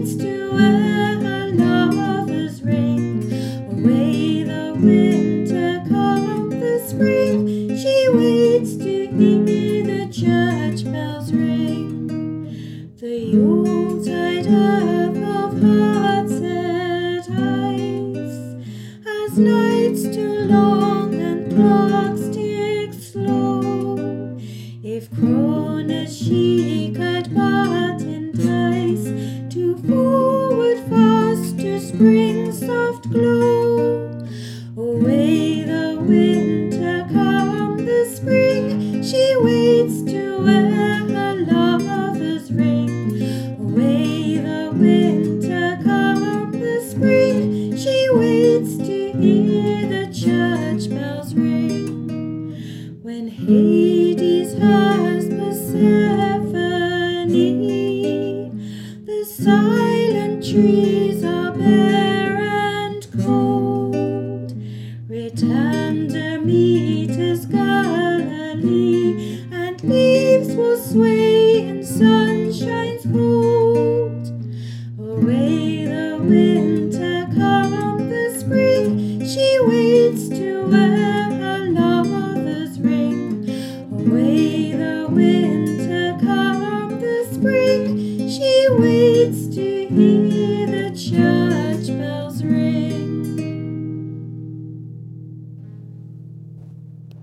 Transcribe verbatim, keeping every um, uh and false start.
waits to wear her lover's ring. Away the winter, come the spring. She waits to hear the church bells ring. The Yuletide earth of hearts at ice, as nights too long and clocks tick slow. If Cronus she could but entice to forward fast to spring's soft glow. Away the winter, come the spring. She waits to wear her lover's ring. Away the winter, come the spring. She waits to hear the church bells ring. When Hades has Persephone, the silent trees are bare.